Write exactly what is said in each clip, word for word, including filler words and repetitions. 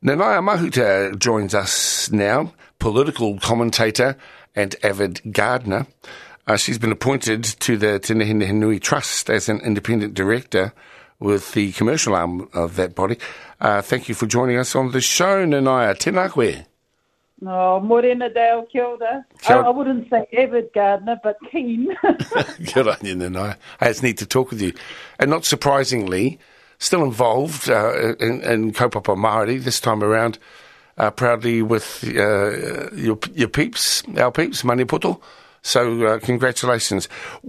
Nanaia Mahuta joins us now, political commentator and avid gardener. Uh, she's been appointed to the Te Nihinehenui Trust as an independent director with the commercial arm of that body. Uh, thank you for joining us on the show, Nanaia. Tēnā koe. No, morena deo, kia ora. I, I wouldn't say avid gardener, but keen. Good on you, Nanaia. Hey, it's neat to talk with you. And not surprisingly, still involved uh, in, in kaupapa Māori this time around, uh, proudly with uh, your your peeps, our peeps, Maniapoto. So uh, congratulations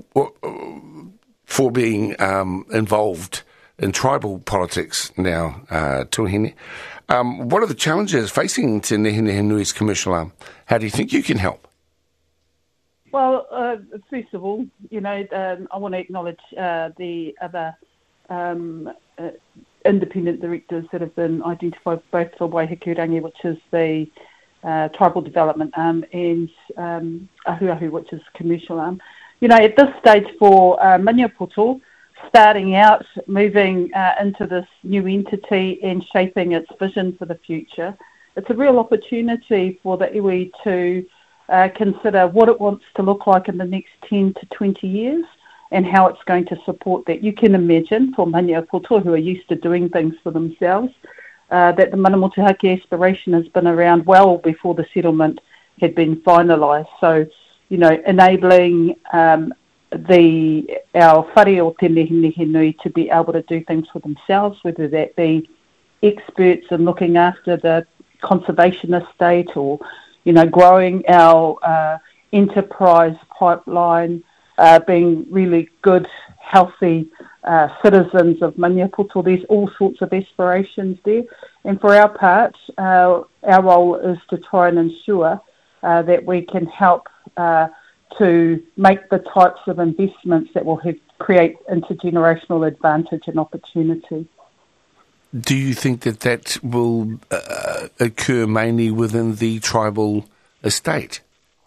for being um, involved in tribal politics now, uh, Tuahine. Um, what are the challenges facing Te Nihinehenui's commercial arm? How do you think you can help? Well, uh, first of all, you know, um, I want to acknowledge uh, the other um, uh, independent directors that have been identified both for Waihikirangi, which is the uh, tribal development arm, and um, Ahuahu, which is commercial arm. You know, at this stage for uh, Maniapoto, starting out, moving uh, into this new entity and shaping its vision for the future, it's a real opportunity for the iwi to uh, consider what it wants to look like in the next ten to twenty years and how it's going to support that. You can imagine, for Maniapoto, who are used to doing things for themselves, uh, that the Mana Motuhake aspiration has been around well before the settlement had been finalised. So, you know, enabling um, the our whare o Te Nihinehenui to be able to do things for themselves, whether that be experts in looking after the conservation estate or, you know, growing our uh, enterprise pipeline, uh, being really good, healthy uh, citizens of Maniapoto. There's all sorts of aspirations there. And for our part, uh, our role is to try and ensure uh, that we can help uh, to make the types of investments that will have, create intergenerational advantage and opportunity. Do you think that that will uh, occur mainly within the tribal estate?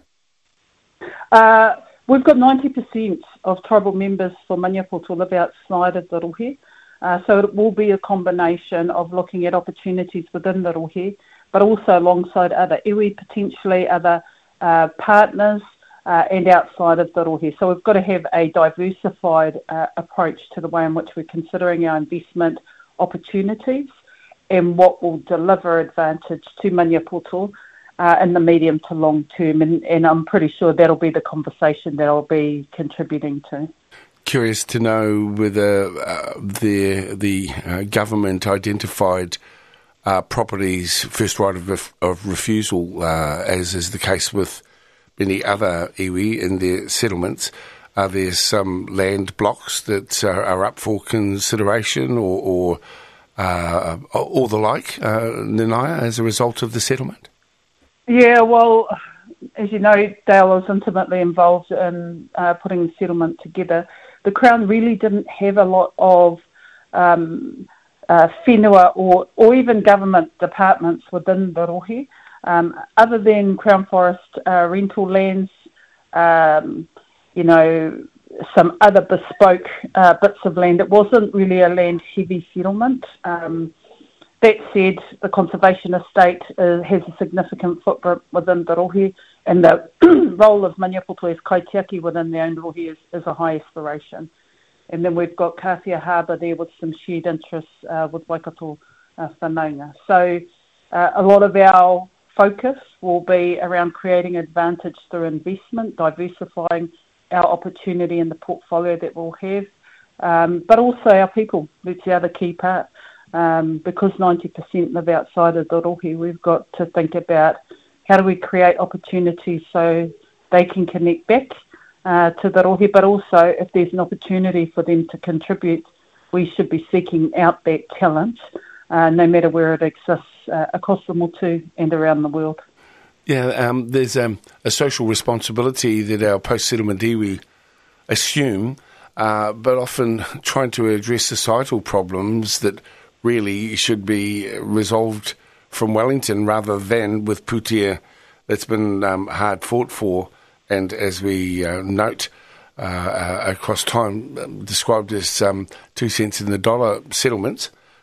Uh, we've got ninety percent of tribal members for Maniapoto live outside of the Rohe, uh, so it will be a combination of looking at opportunities within the Rohe, but also alongside other iwi, potentially other uh, partners, Uh, and outside of the Rohe. So we've got to have a diversified uh, approach to the way in which we're considering our investment opportunities and what will deliver advantage to Maniapoto uh, in the medium to long term. And, and I'm pretty sure that'll be the conversation that I'll be contributing to. Curious to know whether uh, the, the uh, government identified uh, properties first right of, ref- of refusal, uh, as is the case with many other iwi in their settlements. Are there some land blocks that are, are up for consideration or or, uh, or the like, uh, Nanaia, as a result of the settlement? Yeah, well, as you know, Dale was intimately involved in uh, putting the settlement together. The Crown really didn't have a lot of um, uh, whenua or, or even government departments within the Rohe. Um, other than Crown Forest uh, rental lands, um, you know, some other bespoke uh, bits of land, it wasn't really a land-heavy settlement. Um, that said, the conservation estate uh, has a significant footprint within the Rohe, and the role of Maniapoto as kaitiaki within the own Rohe is, is a high aspiration. And then we've got Kāwhia Harbour there with some shared interests uh, with Waikato uh, Whanaunga. So uh, a lot of our focus will be around creating advantage through investment, diversifying our opportunity in the portfolio that we'll have, um, but also our people. That's the other key part. Um, because ninety percent live outside of the Rohe, we've got to think about how do we create opportunities so they can connect back uh, to the Rohe, but also if there's an opportunity for them to contribute, we should be seeking out that talent, uh, no matter where it exists, Uh, across the Motu and around the world. Yeah, um, there's um, a social responsibility that our post-settlement iwi assume, uh, but often trying to address societal problems that really should be resolved from Wellington rather than with Putea that's been um, hard fought for, and as we uh, note uh, uh, across time, um, described as um, two cents in the dollar settlements.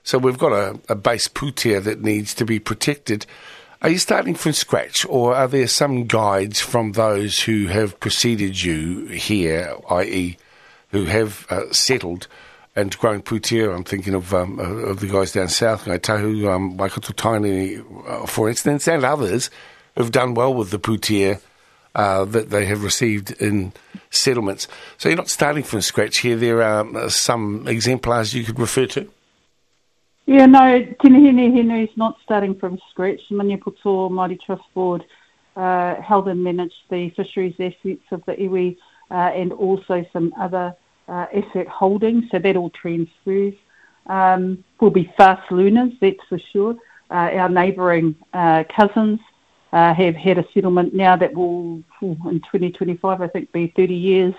So we've got a, a base pūtea that needs to be protected. Are you starting from scratch, or are there some guides from those who have preceded you here, that is, who have uh, settled and grown pūtea? I'm thinking of um, of the guys down south, Ngai Tahu, um, Waikato Tainui, uh, for instance, and others who've done well with the pūtea uh, that they have received in settlements. So you're not starting from scratch here. There are uh, some exemplars you could refer to? Yeah, no, Tinihini Henry is not starting from scratch. Maniapoto Māori Trust Board uh, held and managed the fisheries assets of the iwi uh, and also some other uh, asset holdings, so that all transfers. Um, we'll be fast learners, that's for sure. Uh, our neighbouring uh, cousins uh, have had a settlement now that will, in twenty twenty-five, I think, be thirty years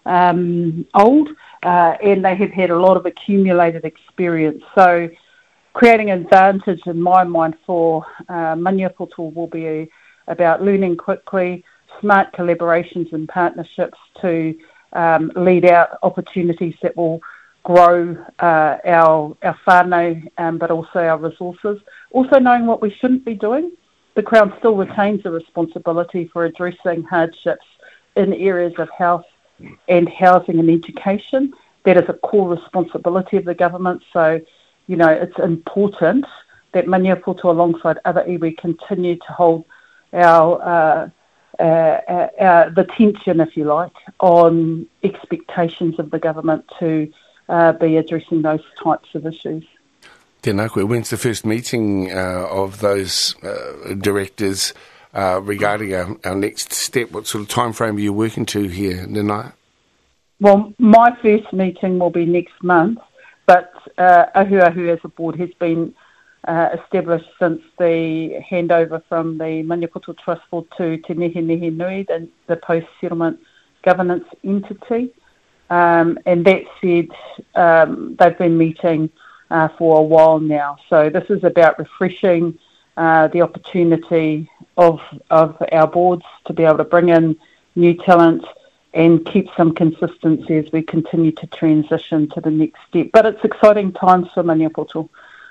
um, old, uh, and they have had a lot of accumulated experience. So creating an advantage in my mind for uh, Maniapoto will be a, about learning quickly, smart collaborations and partnerships to um, lead out opportunities that will grow uh, our our whānau, um, but also our resources. Also knowing what we shouldn't be doing. The Crown still retains a responsibility for addressing hardships in areas of health and housing and education. That is a core responsibility of the government. So, you know, it's important that Maniapoto alongside other iwi continue to hold our, uh, uh, uh, uh, the tension, if you like, on expectations of the government to uh, be addressing those types of issues. Tēnā koe, when's the first meeting uh, of those uh, directors uh, regarding our, our next step? What sort of time frame are you working to here, Nanaia? Well, my first meeting will be next month. But uh, Ahuahu as a board has been uh, established since the handover from the Maniapoto Trust Board to Te Nehe Nehe Nui, the, the post-settlement governance entity. Um, and that said, um, they've been meeting uh, for a while now. So this is about refreshing uh, the opportunity of, of our boards to be able to bring in new talent and keep some consistency as we continue to transition to the next step. But it's exciting times for Maniapoto.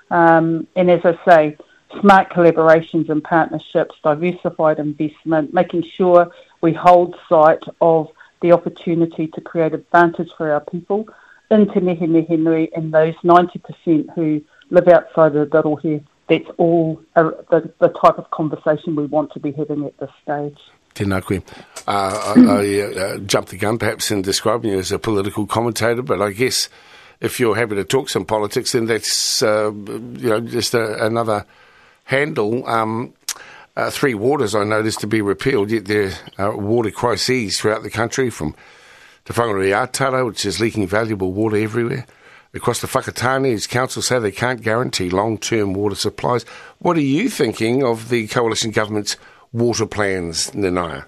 Um, and as I say, smart collaborations and partnerships, diversified investment, making sure we hold sight of the opportunity to create advantage for our people in Te Nehe Nehe Nui and those ninety percent who live outside of the Darohe. That's all uh, the, the type of conversation we want to be having at this stage. Tēnā koe. Uh, I, I uh, jumped the gun perhaps in describing you as a political commentator, but I guess if you're happy to talk some politics, then that's uh, you know just a, another handle. Um, uh, three waters I noticed to be repealed, yet there are water crises throughout the country, from Te Whangarei-Atara, which is leaking valuable water everywhere, across the Whakatane, as council say they can't guarantee long-term water supplies. What are you thinking of the coalition government's water plans, Nanaia?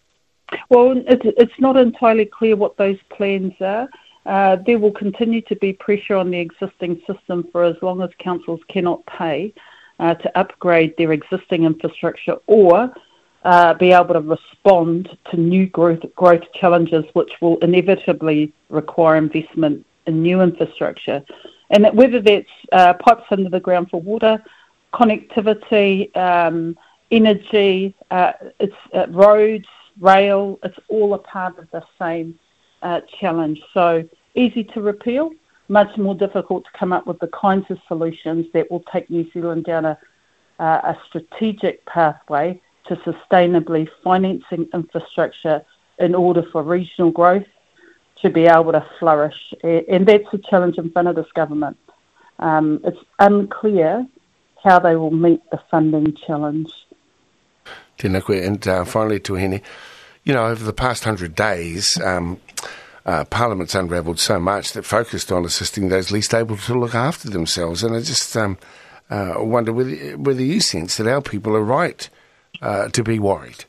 Well, it's, it's not entirely clear what those plans are. Uh, there will continue to be pressure on the existing system for as long as councils cannot pay uh, to upgrade their existing infrastructure or uh, be able to respond to new growth, growth challenges, which will inevitably require investment in new infrastructure. And that whether that's uh, pipes under the ground for water, connectivity, um, energy, uh, it's uh, roads, rail, it's all a part of the same uh, challenge. So easy to repeal, much more difficult to come up with the kinds of solutions that will take New Zealand down a, uh, a strategic pathway to sustainably financing infrastructure in order for regional growth to be able to flourish. And that's the challenge in front of this government. Um, it's unclear how they will meet the funding challenge. Tēnā koe. And uh, finally, Tuhine, you know, over the past hundred days, um, uh, Parliament's unravelled so much that focused on assisting those least able to look after themselves. And I just um, uh, wonder whether, whether you sense that our people are right uh, to be worried.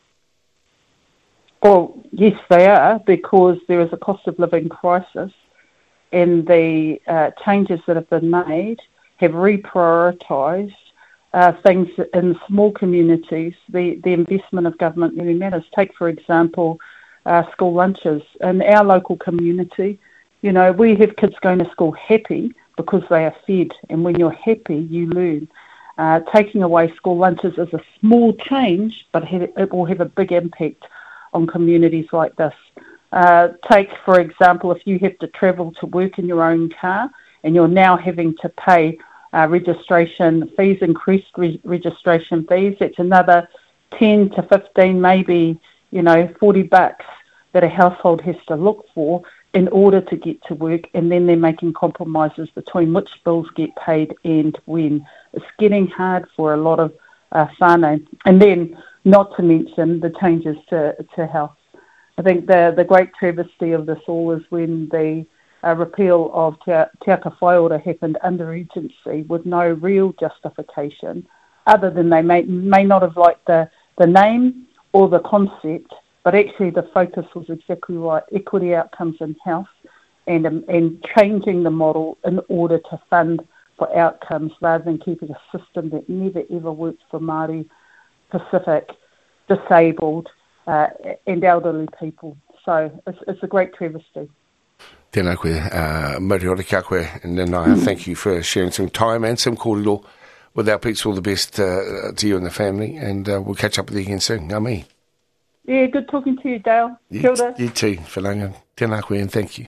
Well, yes, they are, because there is a cost of living crisis, and the uh, changes that have been made have reprioritised uh, things in small communities. The, the investment of government really matters. Take, for example, uh, school lunches. In our local community, you know, we have kids going to school happy because they are fed. And when you're happy, you learn. Uh, taking away school lunches is a small change, but it will have a big impact on communities like this. Uh, take, for example, if you have to travel to work in your own car and you're now having to pay uh, registration fees, increased re- registration fees, that's another ten to fifteen, maybe, you know, forty bucks that a household has to look for in order to get to work, and then they're making compromises between which bills get paid and when. It's getting hard for a lot of uh, whānau. And then, not to mention the changes to, to health. I think the, the great travesty of this all is when the uh, repeal of Te, Te Aka Whaiora happened under urgency with no real justification, other than they may, may not have liked the, the name or the concept, but actually the focus was exactly right, equity outcomes in health and, um, and changing the model in order to fund for outcomes rather than keeping a system that never ever worked for Māori, Pacific, disabled uh, and elderly people. So it's, it's a great travesty. Tēnā koe, uh, Moriori kia koe, and then I thank you for sharing some time and some kōrero with our peeps. All the best uh, to you and the family, and uh, we'll catch up with you again soon. Ngā mihi. Yeah, good talking to you, Dale. You, Kia ora. you too, Whananga. Tēnā koe, and thank you.